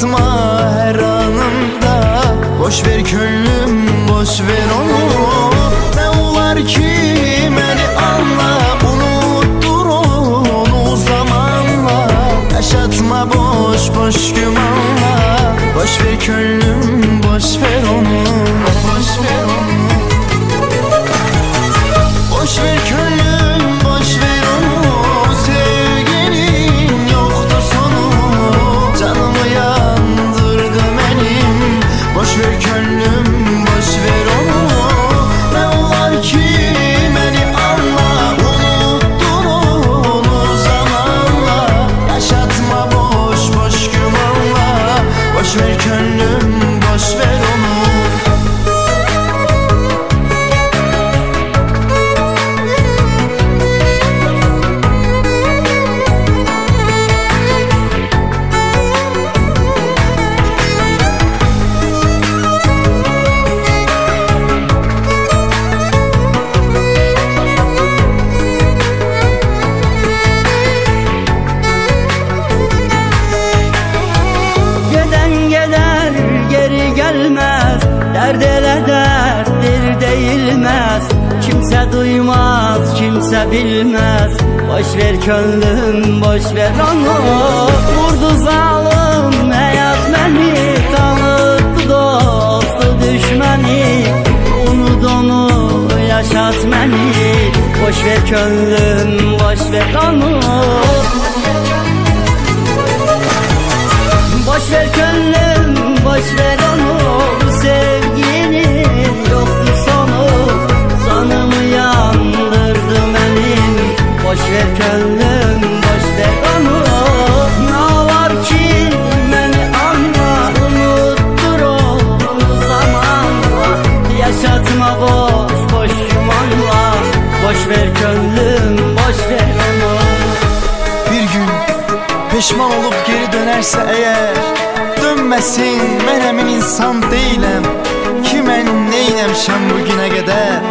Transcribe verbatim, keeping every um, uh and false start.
Ağlatma her anımda. Boş ver könlüm, boş ver onu. Ne olar ki beni anla, unuttur onu zamanla. Yaşatma boş boş gümanla. Boş ver könlüm, boş ver onu. Boş ver onu. Boş ver könlüm, boş ver onu. Sevginin yoktu sonu. Canımı yandırdı benim. Boş ver könlüm, boş ver onu. Ne olar ki beni anla, unuttur onu zamanla. Yaşatma boş boş gümanla. Boş ver könlüm, boş ver onu. Dert ele derttir değilmez. Kimse duymaz, kimse bilmez. Boş ver könlüm, boş ver onu. Vurdu zalim hayat beni. Tanıttı dostu düşmeni. Unut onu, yaşat beni. Boş ver könlüm, boş ver onu. Boş ver könlüm, boş ver onu. Bu sevginin yoktu sonu. Canımı yandırdı benim. Boş ver könlüm, boş ver onu. Ne var ki beni anla, unuttur onu zamanla. Yaşatma boş boş yumanla. Boş ver könlüm, boş ver onu. Bir gün peşman olup geri dönerse eğer, dönmesin, ben emin insan değilim. Ki mən neynəmişəm bugünə qədər.